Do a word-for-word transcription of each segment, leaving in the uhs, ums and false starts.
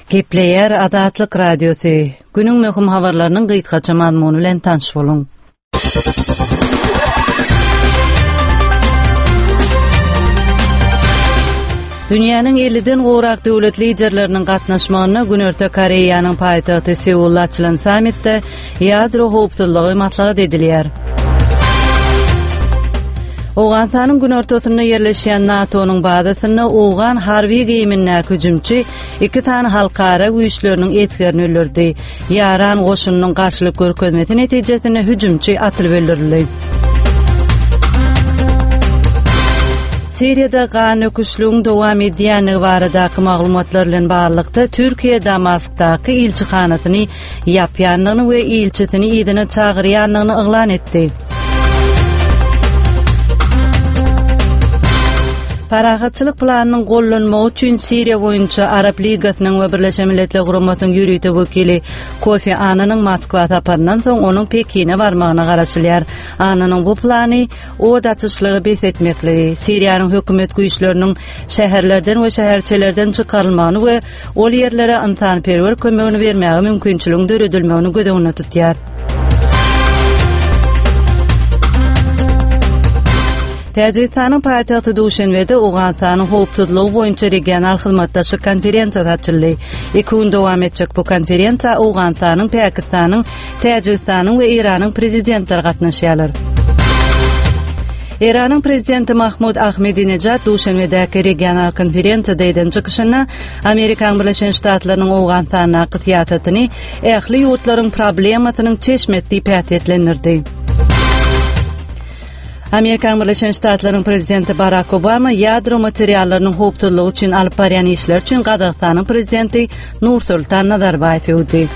Gepleyer Adatlyk Radiosu. Günüň möhüm habarlarynyň gyýtgaça mazmuny bilen tanış boluň. Dünýäniň elliden gorak döwlet liderleriniň gatnaşmagyna Günörtü Koreýanyň paýtagty Seulda açylan sammitde ýadro howpsuzlygy maslahat edilýär. Owganstanyň günörtüsinde ýerleşýän NATO'nyň bazasyny Owgan harby gemiňe hüjümçi iki tane halkara güýçleriniň etkilerini öldürdi. Ýaran goşunynyň garşylyk görkezmesi netijesinde hüjümçi atylyp öldürildi. Siriýada gan öküşlüğün dowam edýäni baradaky maglumatlar bilen barlykda Türkiýe Damaskdaky elçihanasyny ýapýanlygyny we elçisini ýedine çagyrýanlygyny eglan etdi. Parahatçılık planının gollanmagy üçin Siriýa boýunça Arap Ligasynyň we Birleşen Milletler Guramasynyň ýürüýte wekili Kofi Annanyň Moskwa taparyndan soň onuň Pekine barmagyna garaşylýar. Annanyň bu plany o daçyşlygy besetmekli, Siriýanyň hökümet güýçleriniň şäherlerden we şäherçelerden çykarylmagyny we ol ýerlere insanperwer kömegini bermäge mümkinçiligini döredilmegini gödegine tutýar. Täjikistanyň paýtagty Duşanbede Owganstanyň howpsuzlygy boýunça regional hyzmatdaşlyk konferensiýasy açyldy. Iki gün dowam etjek bu konferensiýa Owganstanyň, Pakistanyň, Täjikistanyň we Iranyň prezidentleri gatnaşýarlar. Iranyň prezidenti Mahmud Ahmadinejad Duşanbedäki regional konferensiýada eden çykyşyna Amerikan Birleşen Ştatlarynyň Owganstana syýasatyny ähli ýurtlaryň problemasynyň çeşmetli pätetlendirdi. Amerikan Birleşen Ştatlarynyň prezidenti Barack Obama ýadro materiallarynyň howpsuzlygy üçin alyp barýan işler üçin Gazagstanyň prezidenti Nursultan Nazarbayew öwdi.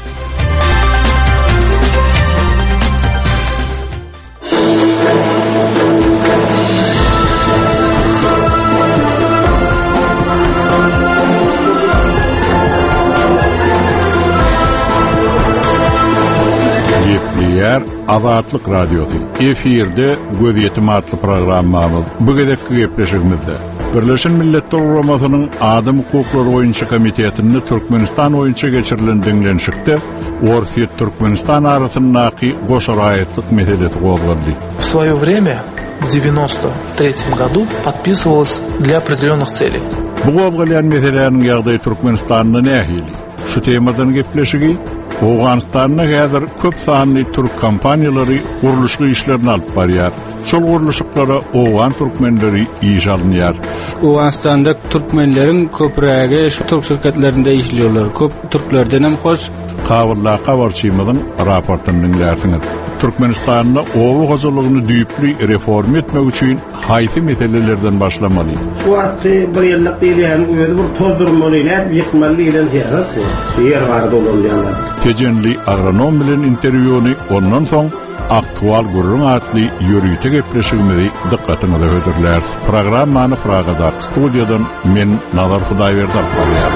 Gepleyer Adatlyk Radiosu. Efirde Gözetim adly programmamyz. Bu gedekki gepleşigimizde Birleşen Milletler Guramasynyň Adam hukuklary boýunça komitetinde Türkmenistan boýunça geçirilen diňlenşikde Orsiýet Türkmenistan arasyndaky goşa raýatlyk meselesi gozuldy. В своё время, в девяносто третьем году, подписывалось для определенных целей. Bu gozulýan meseleleriň ýagdaýy Türkmenistanyň nähili? Şu temadan gepleşigi Owganstanyň häzir köp sanly türk kompaniýalary guruluşly işlerini alyp barýar. Şol guruluşlyklara Owgan türkmenleri iş alynýar. Owganstanda türkmenleriň köprägi şu türk şirketlerinde işliyorlar. Köp türklerden hem hoş. Kawulla kawarçymyzyň raportyny dinlersiňiz. Türkmenistanyň owu gozulugyny düýpli reform etmek üçin haýsy meselelerden başlamaly. Şu wagtda bir ýyllyk diýilýän öňe bir tozdurmaly, ýykmaly diýilen täzet. Ýer barda bolanlar. Tejenli agronom bilen interwýuny ondan soň aktual gurrun atly ýürüýte gepleşigimizi dikkatiňize ödürler. Programmany Pragada studiýadan men Nazar Hudaýberdi alýar.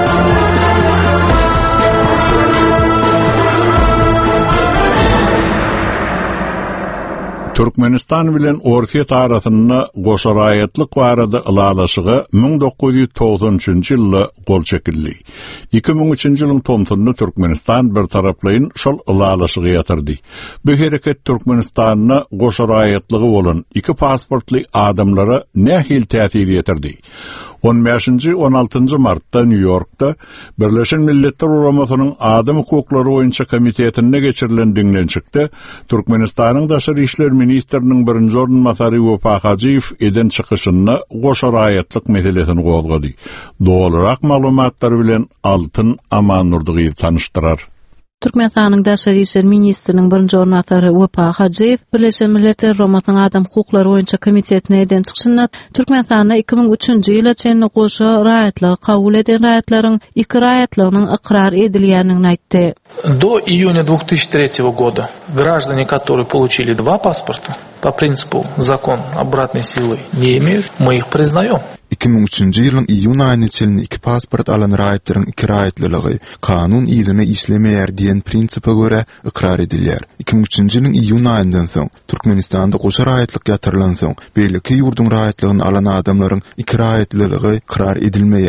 Türkmenistan bilen Orsiýet arasynda goşa raýatlyk barada ılalaşygy ming dokuz ýüz togsoňjy ýylda gol çekildi. iki ming üçinji ýylyň tomsyny Türkmenistan bir taraplayyn şol ılalaşygy ýatyrdy. Bu hereket Türkmenistanyň goşa raýatlygy bolan iki pasportly adamlara nähil täsir ýetirdi. on beşinji on altynjy martda New Yorkda Birleşen Milletler Guramasynyň Adam hukuklary boýunça komitetinde geçirilen diňlenşikde Türkmenistanyň daşary işler ministriniň birinji ornmasary Wefa Hajiýew eden çykyşyny goşa raýatlyk meselesini gozlady. Dolarak maglumatlar bilen Altyn Amanurdygy tanıştyrar. Türkmenistanyň daşary işler ministriniň birinji ornmasary Wefa Hajiýew Birleşen Milletler Guramasynyň Adam hukuklary boýunça komitetine eden çykyşyny Türkmenistanyň iki ming üçinji ýyla çenli goşa raýatlygy kabul eden raýatlaryň iki raýatlygynyň ikrar edilýändigini aýtdy. До июня две тысячи третьего года граждане, которые получили два паспорта, по принципу закон обратной силы не имеют, мы их признаем. iki ming üçinji ýylyň iýun aýyna çelin iki pasport alan raýatlaryň iki raýatlylygy kanun ýzyna işlemeýär diýen prinsipe göre ikrar edilýär. iki ming üçinji ýylyň iýun aýyndan soň Türkmenistanda goşa raýatlyk ýatyrylan soň beýleki ýurdun raýatlygyny alan adamlaryň iki raýatlylygy ikrar edilmeýär.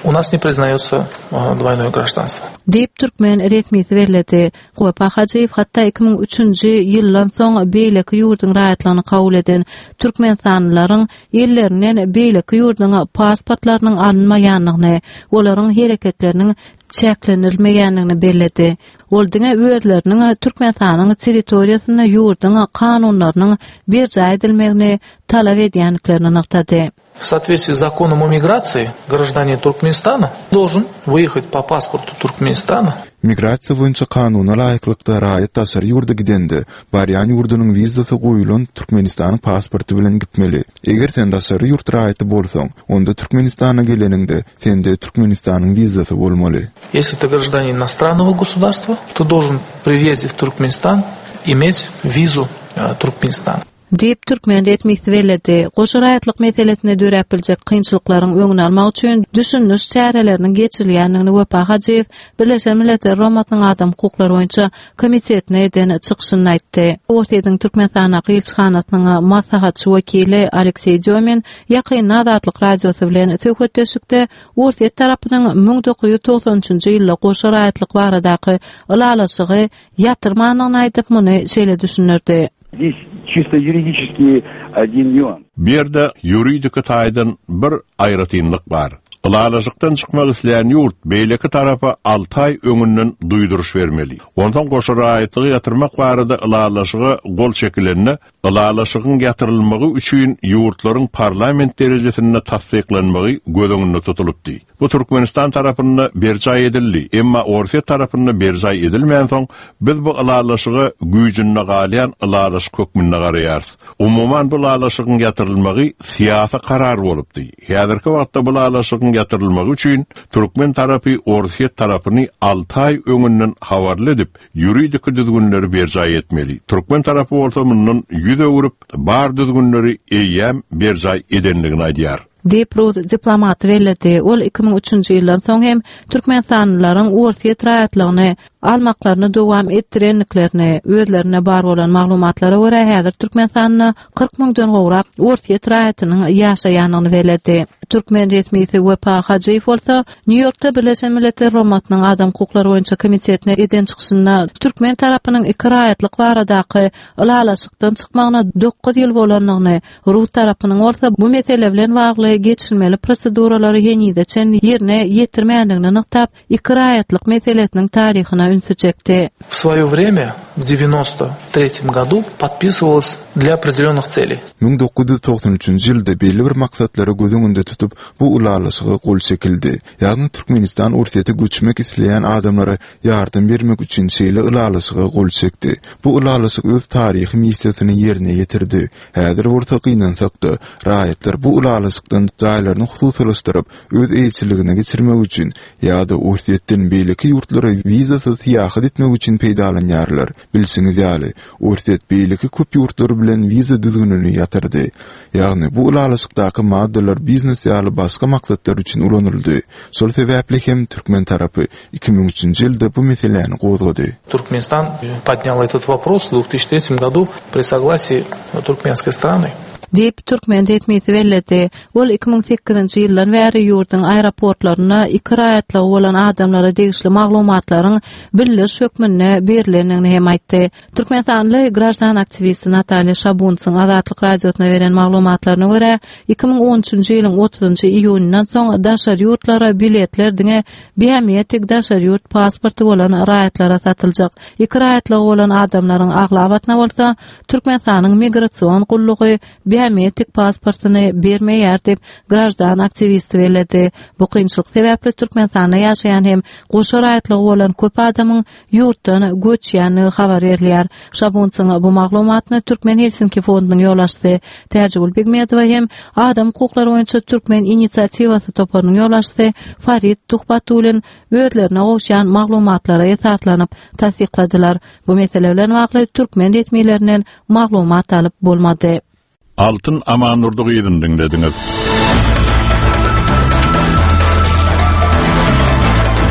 у нас не признается двойное гражданство. Deyip Türkmen resmisi verildi. Gopa Hajiyev hatta iki ming üçünji ýyldan soň beýleki ýurdun raýatlygyny kabul eden türkmensanlaryň ýerlerinden beýleki ýurdun pasportlarynyň alınmaýanlygyny, olaryň hereketleriniň çäklenilmeýänligini bellädi. Ol diňe öýdleriniň türkmensanyň territoriýasyna ýurdun kanunlarynyň berja edilmegini talap edýänliklerini nyktady. В соответствии с законом о миграции гражданин Туркменистана должен выехать по паспорту Туркменистана. Migrasiýa boýunça kanuna laýyklykda raýat daşary ýurda gidende, barýan ýurdunyň wizasy goýulan Türkmenistanyň pasporty bilen gitmeli. Eger sen daşary ýurt raýaty bolsaň, onda Türkmenistana geleningde sende Türkmenistanyň wizasy bolmaly. Если ты гражданин иностранного государства, то должен при въезде в Туркменистан иметь визу Туркменистана. Deyip Türkmen resmisi verildi. Goşa raýatlyk meselesine dörep biljek kynçylyklaryň öňüni almak üçin düşünüş çäreleriniň geçirilýänligini Wepa Hajiyev Birleşen Milletler Romatyň adam hukuklary boýunça komitetine eden çykyşyny aýtdy. Ortaýyň Türkmenistan Elçihanasynyň maslahatçy wekili Aleksey Dyomin ýakyn Azatlyk radiosy bilen söhbetleşikde Ortaýy tarapynyň ming dokuz ýüz togson üçünji ýylda goşa raýatlyk baradaky ulalaşygy ýatyrmanyny aýdyp muny şeýle düşünürdi. Здесь чисто юридический один нюанс. Бerde юридики taýdan bir aýratynlyk bar. Ulalaşykdan çykmak isleýän ýurt beýleki tarapy altı ay öňünden duýduruş bermeli. Ondan goşa raýatlygy ýatyrmak barada ulalaşygy gol çekilenini, ulalaşygyň ýatyrylmagy üçin ýurtlaryň parlament derejesinde tasdiklenmegi gözüňde tutulupdy. Bu Türkmenistan tarapynda berjay edildi. Emma Orsiýa tarapynda berjay edilmän soň biz bu ulalaşygy güýjünde galýan ulaş kökmünde garaýarys. Umuman bu ulalaşygyň ýatyrylmagy syýasy karar bolupdy. Häzirki wagtda bu ulalaşygyň ýatyrylmagy üçin Türkmen tarapy Orsiýa tarapyny altı ay öňünden habarly edip ýuridik düzgünleri berjay etmeli. Türkmen tarapy bolsa mundan ýüze urup bar düzgünleri eýem berjay edenligini aýdýar. Depruz diplomat verildi. Ol iki ming üçünji ýyldan soň hem türkmensanlaryň Orsiýa raýatlygyny almaklaryny dowam etdirenliklerini, özlerine bar bolan maglumatlara görä häzir Türkmenistanyň kırk mingden gowrak Orsiýa raýatynyň ýaşaýanyny bellädi. Türkmen resmisi Wepa Hajiyev bolsa New Yorkda Birleşen Milletler Romatynyň adam hukuklary boýunça komitetine eden çykyşynda Türkmen tarapynyň iki raýatlyk baradaky ulalaşykdan çykmagyna dokuz ýyl bolanlygyny, Rus tarapynyň bolsa bu mesele bilen bagly geçirilmeli proseduralary ýenide çen ýerine ýetirmeýändigini nyktap, iki raýatlyk meselesiniň taryhyna ünsü çekdi. В свое время, в девяносто третьем году, подписывалось для определенных целей. ming dokuz ýuz togson üçünji ýylda belli bir maksatlara gözüňde tutup bu ulalaşyga gol çekildi. Ýagny Türkmenistan Orsiýete göçmek isleýän adamlara ýardym bermek üçin şeýle ulalaşyga gol çekdi. Bu ulalaşyk öz taryhy missiýasyny ýerine ýetirdi. Häzir bolsa gynnansakda raýatlar bu ulalaşykdan jaýlaryny hususlaşdyryp öz elçiligine geçirmek üçin ýa-da Orsiýetden beýleki ýurtlara wizasyz ýahat etmek üçin peýdalanýarlar. Bilsiňiz ýaly, Orsiýet beýleki köp ýurtlary bilen wiza düzgünini ýatyrdy. Ýagny bu ulalaşykdaky maddeler biznes ýaly başga maksatlar üçin ulanyldy. Şol sebäpli hem Türkmen tarapy iki ming üçünji ýylda bu meseleni gozgady. Туркменистан поднял этот вопрос в две тысячи третьем году при согласии туркменской стороны. Deyip Türkmen resmisi verildi. Ol iki ming sekizinji ýyldan bäri ýurdun aeroportlaryna iki raýatly bolan adamlara degişli maglumatlaryň birleş hökmüne berilenini hem aýtdy. Türkmenstanly grajdan aktivisti Natalya Şabunsyň Azatlyk radiosyna beren maglumatlaryna görä, iki ming on üçünji ýylyň otuzynjy iýunyndan soň daşary ýurtlara biletler diňe beýmeýetlik daşary ýurt pasporty bolan raýatlara satyljak. İki raýatly bolan adamlaryň aglawatyna bolsa Türkmenstanyň migrasiýon gullugy beýmeýetlik pasportyny bermeýär dep grajdan aktivisti bellädi. Bu kynçylyk sebäpli Türkmenistanda ýaşaýan hem goşa raýatlygy bolan köp adamyň ýurtdan göçýäni habar berilýär. Şabunsyň bu maglumatyny Türkmen Helsinki fondunyň ýollaşdy Täjgül Begmedowa hem adam hukuklary boýunça Türkmen inisiatiwasy toparynyň ýollaşdy Farid Tuhbatulin özlerine goşýan maglumatlara esaslanyp tasdikladylar. Bu mesele bilen bagly Türkmen resmiýetlerinden maglumat alyp bolmady. Altın amanurdugy dinlediňiz.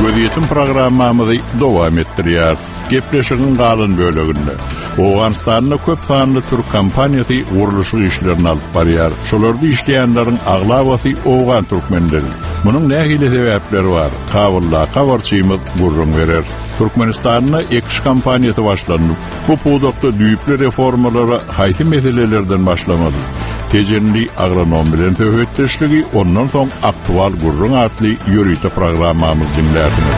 Göziyetim programmamızı devam ettirýär. Gepleşigiň galan bölегinde Owganistanyň köp sanly Türk kompaniyasy guruluşy işlerini alyp barýar. Şolardy işleýänleriň aglabasy Owgan türkmenleri. Munyň nähili sebäpleri bar? Kabulla kawarçymyz gurrun berer. Türkmenistanyň ekiş kompaniyasy başlanyp, bu pudakda düýüpli reformalara haýsy meselelerden başlamady. Tejenli agronom bilen töhbetdeşligi ondan soň aktual gurrun atly ýörüýte programmamyz dinlärsiniz.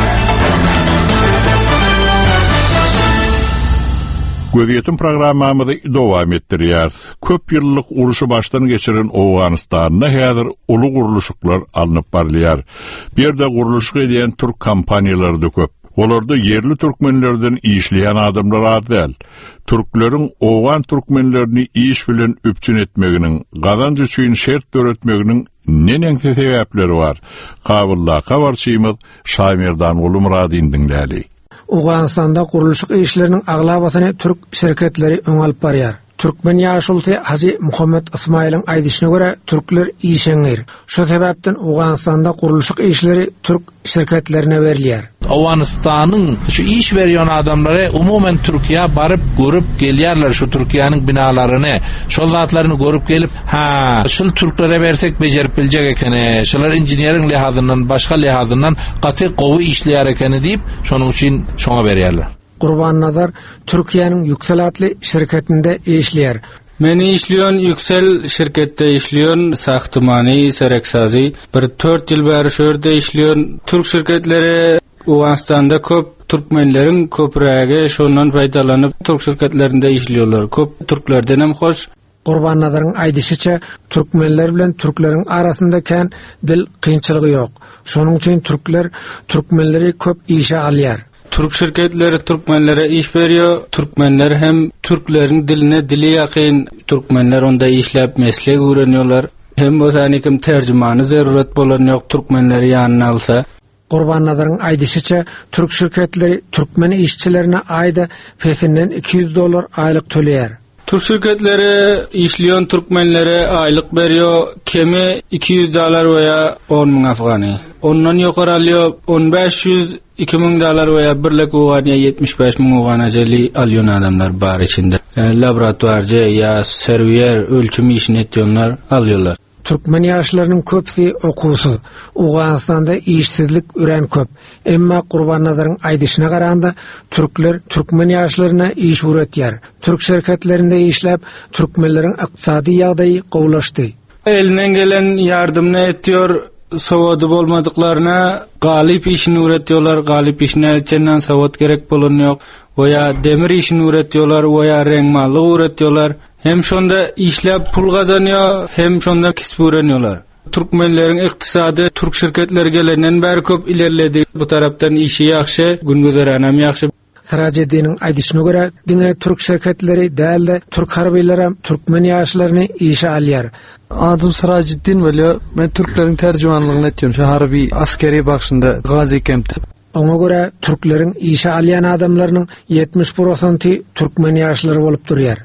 Göziyetim programmamyzy dowam etdirýär. Köp ýyllyk uruşy başdan geçiren Owganistanyna häzir uly guruluşyklar alınıp barýar. Bir de guruluş edýän türk kompaniýalary köp. Olarda yerli türkmenlerden işleyen adamlar adel. Türkleriň Owgan türkmenlerini iş bilen üpçün etmeginiň, gazanç üçin şert töretmeginiň neneňse sebäpleri bar? Kabulla kawarçymyz Şaýmerdan Ulumradyn dinlädi. Owganistanda guruluşyk işleriniň aglabasyny türk şirketleri öň alyp barýar. Türkmen ýaşulty Haji Muhammed Ismailyň aýdyşyna görä türkler işeňir. Şo sebäpden Owganistanda guruluşyk işleri türk şirketlerine berilýär. Owganistanyň şu iş berýän adamlary umumen Türkiýe baryp görüp gelýärler şu Türkiýanyň binalaryny, şol zatlaryny görüp gelip, ha, şol türklere bersek bejerip biljek ekeni, şolar injiniering lehazyndan, başga lehazyndan gaty gowy işleýär ekeni diýip, şonuň üçin şoňa berýärler. Gurban Nazar Türkiýanyň Yüksel adly şirketinde işleýär. Men işleýän Yüksel şirketde işleýän sahtymany, sereksazy, bir dört ýyl bäri şerde işleýän türk şirketleri Owganistanda köp türkmenleriň köprägi şondan faydalanyp türk şirketlerinde işleýärler. Köp türklerden hem hoş. Gurban Nazar'ın aýdyşyça türkmenler bilen türkleriň arasynda kän dil kynçylygy ýok. Şonuň üçin türkler türkmenleri köp işe alýar. Türk şirketleri türkmenlere iş berýär. Türkmenler hem türkleriň diline dili ýakyn. Türkmenler onda işläp meslek öwrenýärler. Hem bosanykim terjemany zeruret bolan ýok türkmenleri ýanyna alsa. Gurban Nazar'ın aýdyşyça türk şirketleri türkmen işçilerine aýda fesinden iki yüz dolar aýlyk töleýär. Türk şirketleri işleyen Türkmenlere aylık berýär, kemi iki yüz dolar veya on ming afgany. Ondan ýokary alýar on beş yüz iki ming dolar veya birlik owganya yetmiş beş ming owganajali alýan adamlar bar içinde. E, laboratuarja ya serwiyer ölçüm işini etýänler alýarlar. Türkmen ýaşlarynyň köpsi okuwsuz. Owganistanda işsizlik üren köp. Emma Gurban Nazar'ın aýdyşyna garaganda türkler türkmen ýaşlaryna iş öwretýär. Türk şirketlerinde işläp türkmenleriň ykdysady ýagdaýy gowlaşdy. Elinden gelen ýardymny etýär. Sowady bolmadyklaryna galyp işini öwretýärler. Galyp işine etjenden sowat gerek bolan ýok. Oya demir işini öwretýärler, oya reňmaly öwretýärler. Hem şonda işläp pul gazanýar, hem şonda kisip öwrenýärler. Türkmenleriň ykdysady türk şirketleri gelenden bäri köp ilerledi. Bu tarapdan işi ýaxşy, güngüzeran hem ýaxşy. Sirajeddiniň aýdyşyna görä, diňe türk şirketleri dälde türk harbiýleri türkmen ýaşlaryny işe alýar. Adım Sirajeddin bolýar. Men türkleriň terjemanlygyny etýän, şu harbi askeri bagşynda Gazi kempde. Ona göre türkleriň işe alýan adamlarynyň yetmiş prosenty türkmen ýaşlary bolup durýar.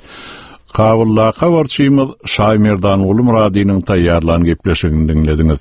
Kabulla kawarçymyz Şaýmerdan Ulumradynyň taýýarlan gepleşigini dinlediňiz.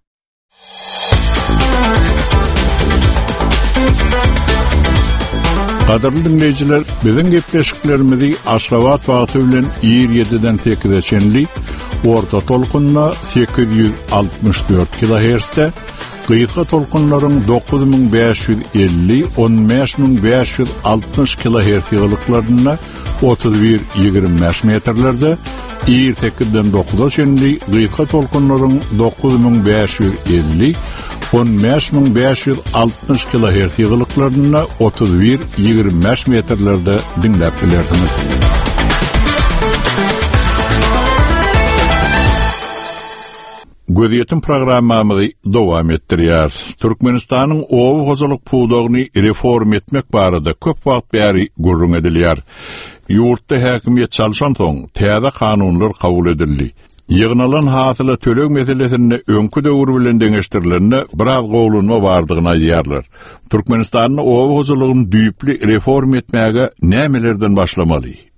Qadarly dinleýijiler, biziň gepleşiklerimizi Aşgabat wagty bilen ýigirme ýediden sekize çenli orta tolkunna sekiz yüz altmış dört kilohertzde, gysga tolkunlaryň dokuz ming beş yüz elli - on beş ming beş yüz altmış kilohertz ýygylyklaryna otuz bir ýigirme beş metrlerde, ýigirme sekizden dokuza çenli gysga tolkunlaryň dokuz ming beş yüz elli - on beş ming beş yüz altmış kilohertz ýygylyklaryna otuz bir ýigirme beş metrlerde dinläp bilersiňiz. Göziyetim programmamyzy dowam etdirýär. Türkmenistanyň owy hojalyk puwdagyny reform etmek barada köp wagt bäri gurrun edilýär. Ýurtda häkimiýet çalşan soň täze kanunlar kabul edildi. Ýygnalan hasyla töleg meselesini öňkü döwür bilen deňeşdirilende biraz gowlunma bardygyna aýdýarlar. Türkmenistanyň owy hojalygyny düýpli reform etmäge nämelerden başlamaly?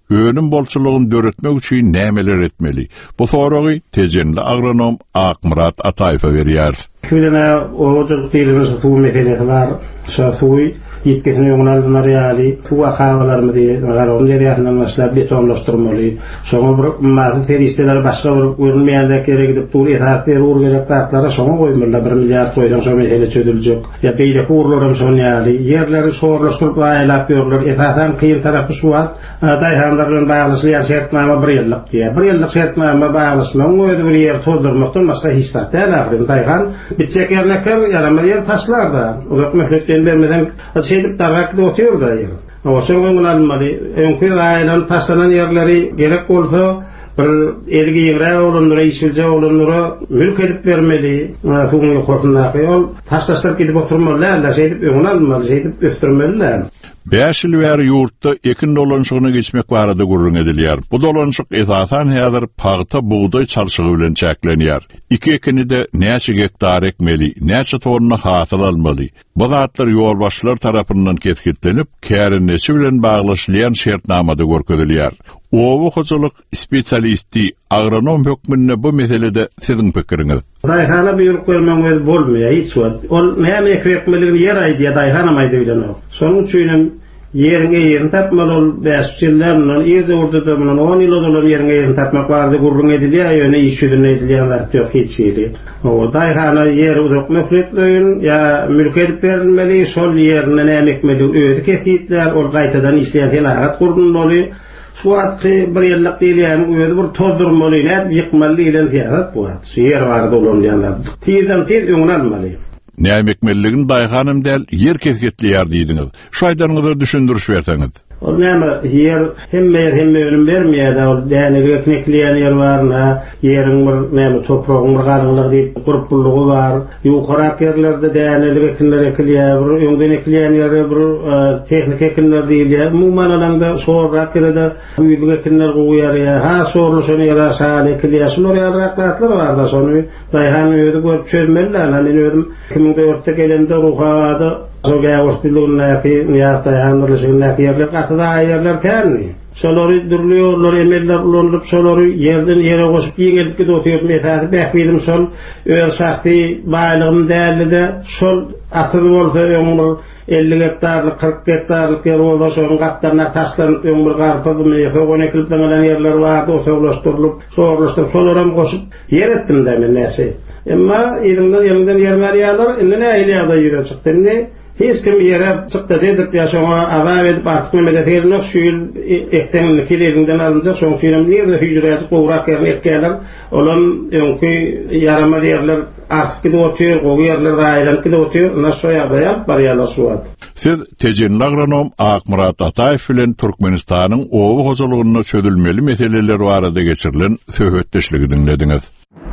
önüm bolçuluğun döretmek üçin nämeler etmeli? Bu soragy tejenli agronom Akmurat Atayfa berýär. Külene oğuculuk dilimiz tuğu meselesi var. Şasuy yetkisini yöneldiler yani. Tuğu akavalarımı diye. Garonun deriyatından mesela betonlaştırmalı. Sonra bir mazın teristeleri başka bir görünmeyenler yere gidip tuğu esasları uğur gerek taraflara sonra koymurlar. Bir milyar koydan sonra mesele çözülecek. Ya beyle uğurlarım sonra yani. Yerleri soğurlaştırıp ayılap yorlar. Esasen kıyın tarafı şu var. Dayhanlarının bağlısılayan şertnama bir yıllık diye. Bir yıllık şertnama bağlısılayan o ödü bir yer tozdurmaktan başka histat değil. Dayhan bitecek yerine kır yanıma yer taşlar da. Uzak mühletlerini vermeden şeydip tarafakta otuyor da yer. O sonra onu almalı. Önkü ailen taşlanan yerleri gerek olsa bir elgi yere olunlara, işilce olunlara mülk edip vermeli. Fuğunu korkunlar. Ol taşlaştırıp gidip oturmalılar. Şeydip onu almalı. Şeydip öftürmeliler. beş ýyl bäri ýurtda ekin dolanşygyny geçmek barada gurrun edilýär. Bu dolanşyk esasan häzir pagta buğday çalşygy bilen çäklenýär. Iki ekini de näçe hektar ekmeli, näçe tonna hasyl almaly. Bu zatlar ýolbaşçylar tarapyndan ketgitlenip, kärinneçi bilen baglaşylýan şertnamada görkezilýär. Owu hojalyk spesialisti agronom hökmünde bu meselede siziň pikiriňiz? Dayhana buyruq vermemiz bolmaýar, hiç wagt. Ol näme ekrekmeligini yer aýdy, dayhana maýdy bilen o. Şonuň üçin yerine yerini tapmaly ol beş ýyllardan ýerde urduda muny on ýyl bolan yerine yerini tapmak bardy gurrun edilýär, ýöne iş ýüzüne edilýär wagt ýok hiç ýeri. O dayhana yer uzak möhletleýin ya mülk edip berilmeli, şol ýerine näme ekmeli öýdi kesitler, ol gaýtadan işleýän helagat gurrunmaly. Şu atki bir yıllık değil yani öyle bir tozdurmalıyla yıkmalı ile siyaset bu at. Yer vardı olan yanlar. Tizden tiz öňünalmaly. Näme ekmelligini dayhanım del yer kesgitliýär diýdiňiz. Şu aýdaryňyza düşündürüş berseňiz. O näme yer hemme yer hemme ölüm bermeýär da ol däne eknekliýän yer barna, ýeriň bir näme topragyň bir garynlygy diýip guruplugy bar. Ýokarak yerlerde dänelik ekinler ekilýär, bir öňden ekilýän ýerde bir tehnik ekinler diýilýär. Mumman alanda sorak ýerde büyük ekinler goýar. Ha sorulşany ýere şaly ekilýär. Şolar ýarakatlar bar da şonu daýhan öýdi görüp çözmeliler. Men öýdüm iki ming dörtde gelende ruhada Soga wastilunaki niyata yanrışınaki yerler katıda yerler kärni. Şolary durluyorlar, emeller ulanyp şolary yerden yere goşup ýeňelip gidiyor mesafy bähbidim şol öýe şahty baýlygym dälide şol atyr bolsa öňür elli hektarlyk kırk hektarlyk yer bolsa şoň gatlaryna taşlanyp öňür garpymy ýa-da ekilip bilen yerler bardy, o sowlaşdyrylyp, sorlaşdyryp şolaram goşup yer etdim de men näse. Emma ýerinden ýerinden ýermerýärler, indi näýilýär da ýere çykdy. Hiç kim yere çıktı edip yaşama azap edip artık memleketlerine şu yıl ektenini kilerinden alınca son film nerede hücresi kovrak yerine etkiler olan önkü yarama yerler artık gidip oturuyor, kovu yerler de ayrılıp gidip oturuyor, nasıl yapayap baryalar su var. Siz tejenli agronom Akmurat Atayf bilen Türkmenistan'ın owu hojalygyna çözülmeli meseleler barada geçirilen söhbetdeşligi dinlediňiz.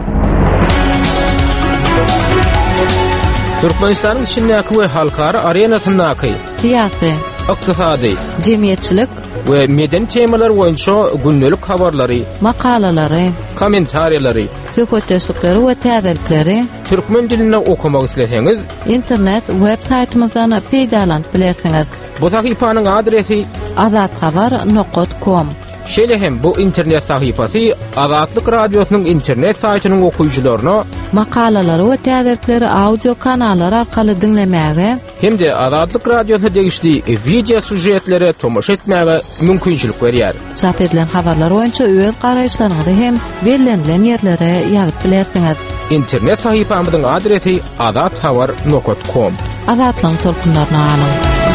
Türkmenistan'ın içindeki ve halkara arenasındaki siyasi, iqtisadi, cemiyetçilik ve medeni temalar boýunça gündelik habarlary, makalalary, kommentariýalary, söhbetdeşlikleri we täzelikleri türkmen dilinde okumak isleseňiz, internet web saytymyzdan peýdalanyp bilersiňiz. Bu sahypanyň adresi azatxabar nokta com. Şeýle hem bu internet sahypasy Azatlyk radiosynyň internet saýtynyň okuyucularyna makalalary we täzelikleri audio kanallar arkaly dinlemäge hem-de Azatlyk radiosyna degişli video sujetlere tomoş etmäge mümkinçilik berýär. Çap edilen habarlar boýunça öz garaýşlaryňyzy hem bellenlen ýerlere ýazyp bilersiňiz. İnternet sahypamyzyň adresi azatxabar nokta com. Azatlyň tolkunlaryna anyň.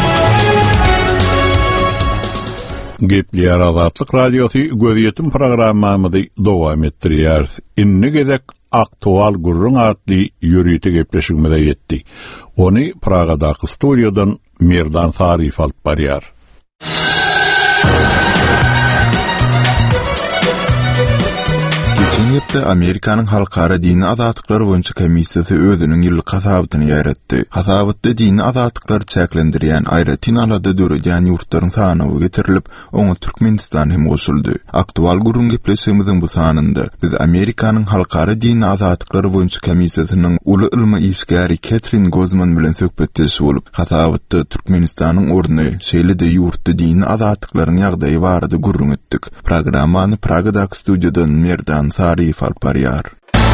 Gepler Azatlyk radiosu göziýetim programmamyzy dowam etdirýär. Inni gezek aktual gurrun adly ýürüýte gepleşigime ýetdi. Ony Pragadaky studiýadan Merdan Sarif alyp barýar. Geçen hepde Amerikanyň halkara dini azatlyklary boýunça komissiýasy özüniň ýyllyk hasabatyny ýaratdy. Hasabatda dini azatlyklary çäklendirýän aýra tinalada döredýän ýurtlaryň sany getirilip, oňa Türkmenistan hem goşuldy. Aktual gurrun gepleşigimiziň bu sanynda biz Amerikanyň halkara dini azatlyklary boýunça komissiýasynyň uly ilmi işgäri Catherine Gozman bilen söhbetdeşip bolup, hasabatda Türkmenistanyň orny, şeýle-de ýurtda dini azatlyklaryň ýagdaýy barada gurrun etdik. Programmany Pragadaky studiýadan Merdan Sarif alparýar.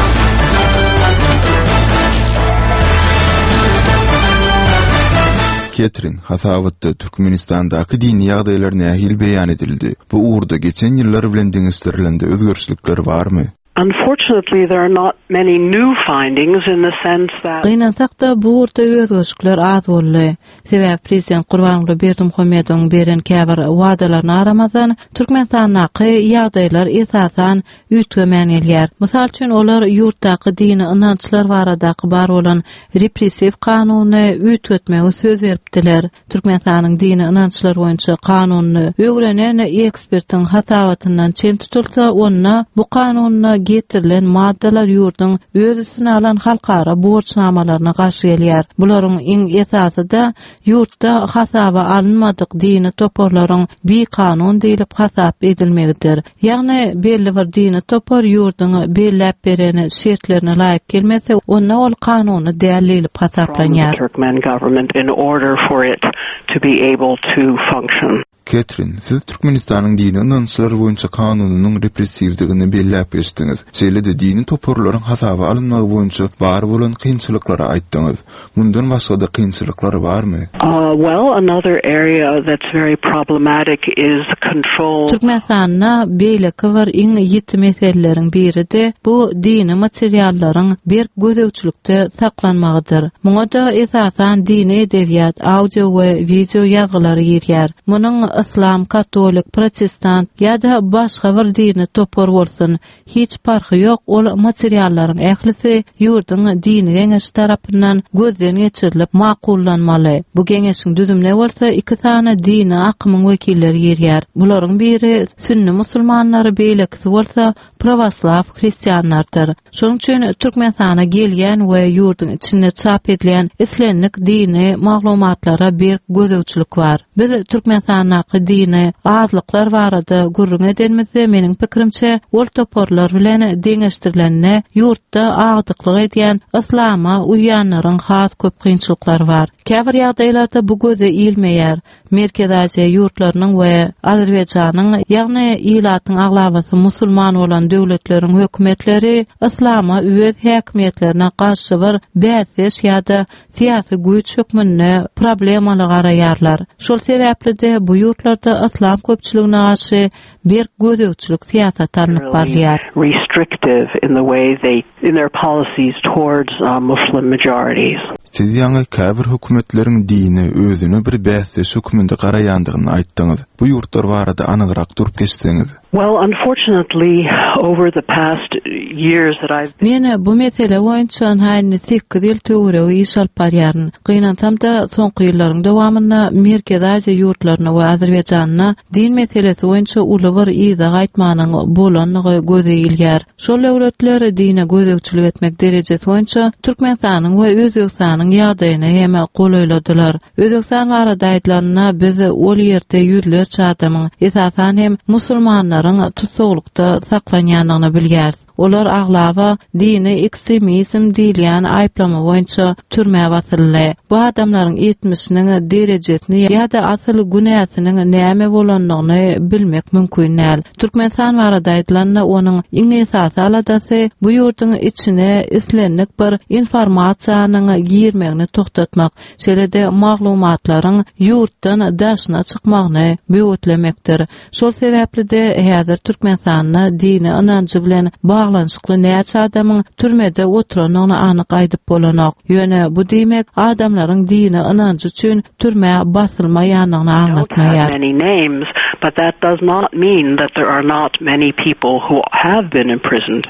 Catherine, hasabatda Türkmenistandaky dini ýagdaýlar nähil beýan edildi? Bu uğurda geçen ýyllar bilen deňiztirilende özgörçlükler barmy? Unfortunately, there are not many new findings in the sense that Gynantakda bu urda özgörçlükler az boldy. Sebäp Prezident Gurbanguly Berdimuhammedowyň beren käbir wadalaryny aramazdan Türkmenistanaky ýagdaýlar esasan ütgemen elýär. Mysal üçin olar ýurtdaky dini inançlar baradaky bar bolan repressiw kanuny ütgetmegi söz beripdiler. Türkmenistanyň dini inançlar boýunça kanuny öwrenen ekspertiň hasabatyndan çen tutulsa, onda bu kanuny getirilen maddalar ýurtyň özüsine alan halkara borçnamalaryna garşy gelýär. Bularyň iň esasy da ýurtda hasaba alınmadyk dini toporlaryň bir kanun diýilip hasap edilmegidir. Ýagny belli bir dini topor ýurtyň belläp bereni şertlerine laýyk gelmese, onda ol kanuny dällilip hasaplanýar. Turkmen government in order for it to be able to function. Catherine, siz Türkmenistanyň dini inançlary boýunça kanunynyň repressivdigini belläp geçdiňiz. Şeýle-de dini toporlaryň hasaba alynmagy boýunça bar bolan kynçylyklary aýtdyňyz. Mundan başga da kynçylyklary barmy? Uh, well, another area that's very problematic is control. Türkmenistanyna beýleki bir iň ýiti meseleleriň biri de bu dini materiallaryň bir gözegçilikde saklanmagydyr. Muňa da esasan dini edebiýat, audio we video ýazgylary girýär. Munyň İslam, Katolik, Protestant ýa-da başga bir dini topor bolsun, hiç farky ýok. Ol materiallaryň ählisi ýurtyň dini geňeş tarapyndan gözden geçirilip makullanmaly. Bu geňeşiň düzümne bolsa iki tane dini akymyň wekilleri ýerýär. Bularyň biri sünni musulmanlary, beýlekisi bolsa pravoslav hristiýanlardyr. Şonuň üçin Türkmenistana gelýän we ýurtyň içinde çap edilen islenlik dini maglumatlara bir gözegçilik bar. Biz Türkmenistana dini azlyklar barada gurrun edenmizde meniň pikirimçe ol toporlar bilen deňeşdirilenne ýurtda agdyklyk edýän islama uýanlaryň has köp kynçylyklary bar. Käbir ýagdaýlarda bu göze ilmeýär. Merkez Aziýa ýurtlarynyň we Azerbaýjanyň, ýagny ilatyň aglabasy musulman bolan döwletleriň hökümetleri islama öz häkimetlerine garşy bir bäsiş ýa-da siýasy güýç hökmünde problemalar garaýarlar. Şol sebäple bu ýurtlarda islam köpçüligine garşy bir gözegçilik siýasat alınıp barýar. Restrictive in the way they in their policies towards uh, Muslim majorities. Siz ýa-ni käbir hökümetleriň dini özüne bir bäsiş hökmünde garaýandygyny aýtdyňyz. Bu ýurtlar barada anygyrak durup geçseňiz. Well, unfortunately, over the past years that I've Mene bu mesele boýunça haýyny sekiz ýyl töwre iş alyp barýaryn. Gynantamda soňky ýyllaryň dowamynda Merkez Aziýa ýurtlaryna we Azerbaýjanyna din meselesi boýunça uly bir ýyza gaýtmanyň bolanlygy gözegilýär. Şol döwletler dine gözegçilik etmek derejesi boýunça Türkmenistanyň we Özbegistanyň ýagdaýyna heme golaýladylar. Özbegistan barada aýtylanyna biz ol ýerde ýüzlerçe adamyň esasan hem musulmanlar tutsaqlykda saklanýanyny bilýärsiz. Olar aglaba dini ekstremizm diýilýän aýplama boýunça türmäge basyldy. Bu adamlaryň etmişiniň derejesini ýa-da asyl günäsiniň näme bolanlygyny bilmek mümkin näl. Türkmenistan barada aýtylanyna onuň iň esasy aladasy bu ýurtyň içine islenlik bir informasiýanyň girmegini toktatmak, şeýle-de maglumatlaryň ýurtdan daşyna çykmagyny böwetlemekdir. Şol sebäple-de häzir Türkmenistanyna dini inançy bilen baglanşykly näçe adamyň türmede oturanyny anyk aýdyp bolanok. Ýöne bu diýmek adamlaryň dini inançy üçin türme basylmaýanyny anlatmaýar. Many names, but that does not mean that there are not many people who have been imprisoned.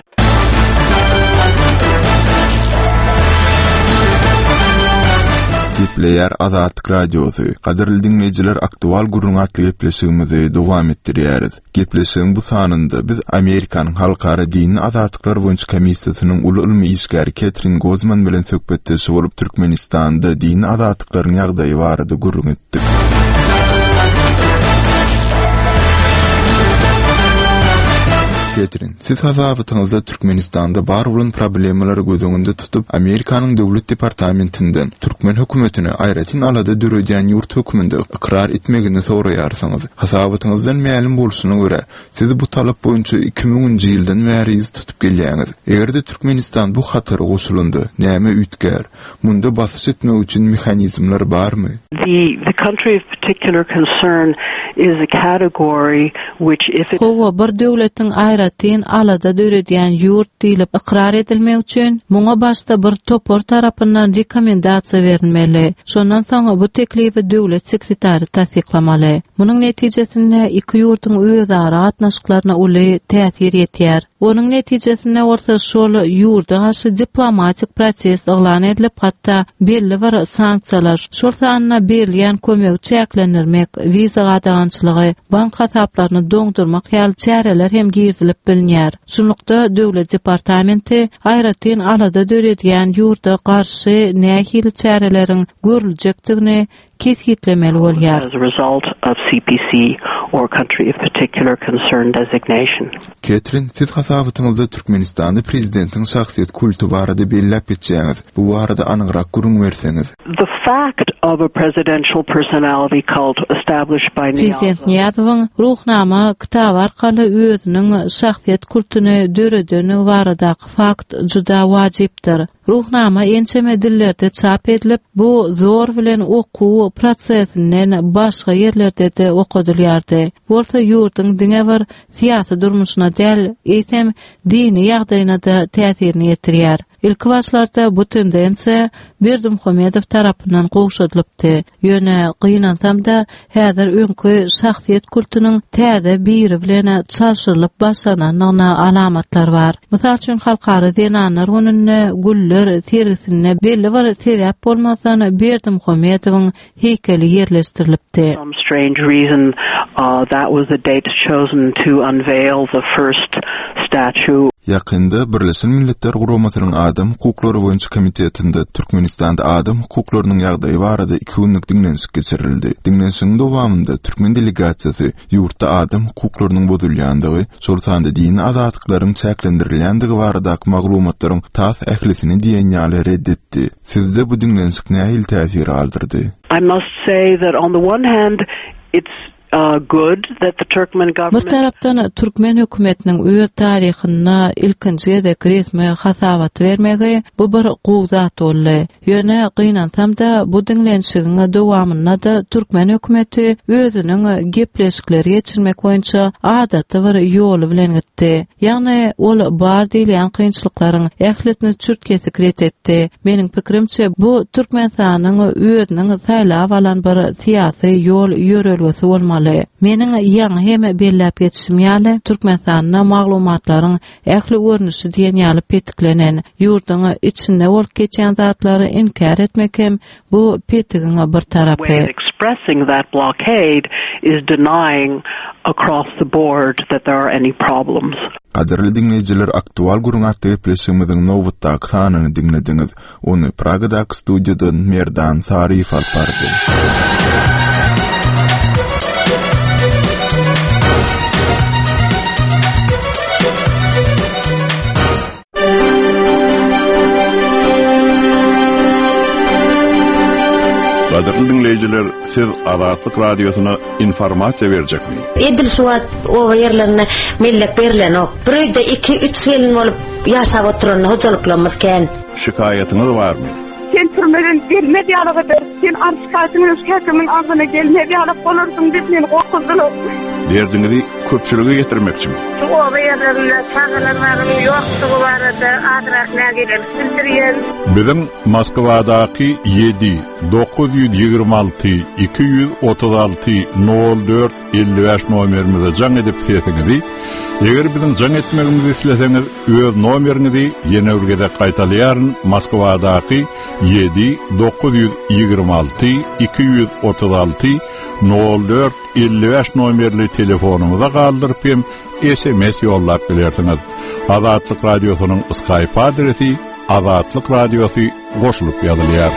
Gepleýär Azatlyk radiosu. Gaderli dinleýijiler, aktual gurrun atly gepleşigimizi dowam etdirýäris. Gepleşigiň bu sanynda biz Amerikanyň halkara dini azatlyklar boýunça komissiýasynyň uly ilmi işgäri Catherine Gozman bilen söhbetdeşip bolup Türkmenistanda dini azatlyklaryň ýagdaýy barada gurrun etdik. Catherine, siz hasabatyňyzda Türkmenistanda bar bolan problemleri gözüňünde tutup Amerikanyň döwlet departamentinden Türkmen hökümetine aýratyn alada döredýän ýurt höküminde ikrar etmegini soraýarsyňyz. Hasabatyňyzdan ma'lum bolşuny görä, siz bu talap boýunça iki miňinji ýyldan bäri tutup gelýäňiz. Egerde Türkmenistan bu hatara goşulundy, näme üýtgär? Munda basyş etmek üçin mehanizmler barmy? The the country of particular concern is a category which if it Howa bir döwletiň aýratyn alada döredýän ýurt diýilip ikrar edilmek üçin muňa başda bir topor tarapyndan rekomendasiýa berilmeli. Şondan soň bu teklifi döwlet sekretary tasdiklamaly. Munyň netijesinde iki ýurtyň özara gatnaşyklaryna uly täsir etýär. Onuň netijesinde orta şol ýurda garşy diplomatik proses elan edilip, hatda belli bir sanksiýalar, şol sanyna berilýän kömek çäklendirmek, wiza gadagançylygy, bank hasaplaryny doňdurmak ýaly çäreler hem girdilip bilinýär. Şunlukda döwlet departamenti aýratyn alada döredýän ýurda garşy nähil çäreleriň görüljekdigini kesgitlemeli bolýar. As a result of C P C or country of particular concern designation. Catherine, siz hasabatyňyzda Türkmenistanda prezidentiň şahsiýet kultu barada belläp etýäňiz. Bu barada anygyrak gurrun berseňiz. The fact of a presidential personality cult established by Prezident Niyazowyň ruhnama kitap arkaly özüniň şahsiýet kultuny döredýäni baradaky fakt juda wajypdyr. Ruhnama ençeme dillerde çap edilip, bu zor bilen okuw prosesinden başga ýerlerde de okudylýardy. Bolsa ýurtyň diňe bir siýasy durmuşyna däl, eýsem dini ýagdaýyna da täsirini ýetirýär. İlk başlarda bu tendensiýa Berdimuhamedow tarapyndan gowşadylypdy. Ýöne gynantsam da häzir öňkü şahsiýet kultunyň täze biri bilen çalşyrylyp başlananyna alamatlar bar. Mysal üçin halkara denanlar önünde güller sergisine belli bir sebäp bolmasan Berdimuhamedowyň heykeli ýerleşdirilipdi. some strange reason uh, that was the date chosen to unveil the first statue. Yakında Birleşen Milletler Guramatynyň Adam Hukuklary boýunça komitetinde Türkmenistanda adam hukuklarynyň ýagdaýy barada iki günlük dinlenişik geçirildi. Dinlenişiň dowamında Türkmen delegasiýasy ýurtda adam hukuklarynyň bozulýandygy, şol sanda dini azatlyklaryň çäklendirilýändigi baradaky maglumatlaryň tas ählisini diýen ýaly reddetdi. Sizde bu dinlenişik nähil täsir aldyrdy? I must say that on the one hand, it's Uh, good that the Turkmen government... Bir tarapdan Türkmen hökümetiniň öz taryhyna ilkinji gezek resmi hasabat bermegi bu bir gowzat boldy. Ýöne gynantsam da bu dinlenişiň dowamyna da Türkmen hökümeti özüniň gepleşikleri geçirmek boýunça adatda bir ýol bilen gitdi. Ýagny ol bar diýilen kynçylyklaryň ählisini çürtkesi kret etdi. Meniň pikirimçe bu Türkmenistanyň özüniň saýlap alan bir siýasy ýol ýörelgesi bolmaly. Meniň ýaňy hem belläp ýetişim ýaly Türkmenistanyň maglumatlaryň ähli görnüşi diýen ýaly petiklenen ýurtyň içinde bolup geçen zatlary inkar etmek hem bu petigiň bir tarapy. Expressing that blockade is denying across the board that there are any problems. Aderli dinleyijiler, aktual gurrun atly gepleşigimiziň nowatdaky sanyny dinlediňiz. Onu Pragadaky studiýadan Merdan Sariýew alyp bardy. Gaderli dinleyijiler, siz Azatlyk radiosyna informasiýa berjekmi? Edil şuwat o ýerlerine millek berilen ok. Birde iki üç ýyl bolup ýaşap oturan hojalyklarymyz ken. Şikaýatyňyz barmy? Sen türmeden gelmedi ýalygy ber. Sen arşykatyny şäkimiň agyna gelmedi ýalyk bolarsyň diýip meni gorkuzdylar. Derdiňizi köpçülüge getirmekçimi? O yerlerinde çağılanların yoksuğu barada adresine gelip bildirgen. Bizim Moskvadaki yedi dokuz yüz yigirme altı iki yüz otuz altı nol dört elli beş nomerimize can edip sesinizi, eger bizim can etmegimizi isleseniz, öz nomerinizi yine ürgede kaytalayarın. Moskvadaki yedi dokuz yüz yigirme altı iki yüz otuz altı nol dört elli beş nomerli telefonumuza kaldırıp hem S M S yollap bilersiniz. Azatlyk Radyosu'nun Skype adresi Azatlyk Radyosu goşulup yazılýar.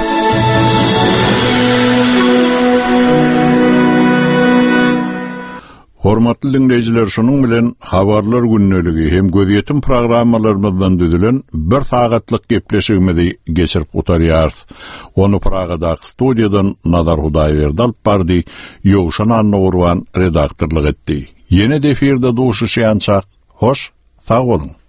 Hormatly dinleýijiler, şonuň bilen habarlar günneligi hem gözetim programmalarymyzdan düzülen bir sagatlyk gepleşigimizi geçirip utarýarys. Onu Pragada studiýadan Nazar Hudaýberdi alyp bardy, Ýowşan Anna Urban redaktorlyk etdi. Yeni defirde duşuşýançak, hoş, sag bolun.